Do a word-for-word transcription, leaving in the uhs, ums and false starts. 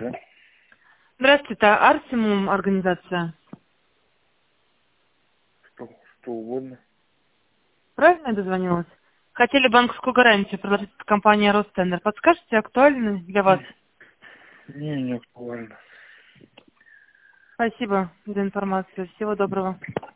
Да. Здравствуйте, Арсимум организация. Что, что угодно. Правильно я дозвонилась? Хотели банковскую гарантию предложить компания Ростендер. Подскажете, актуальны для вас? Не, не актуально. Спасибо за информацию. Всего доброго.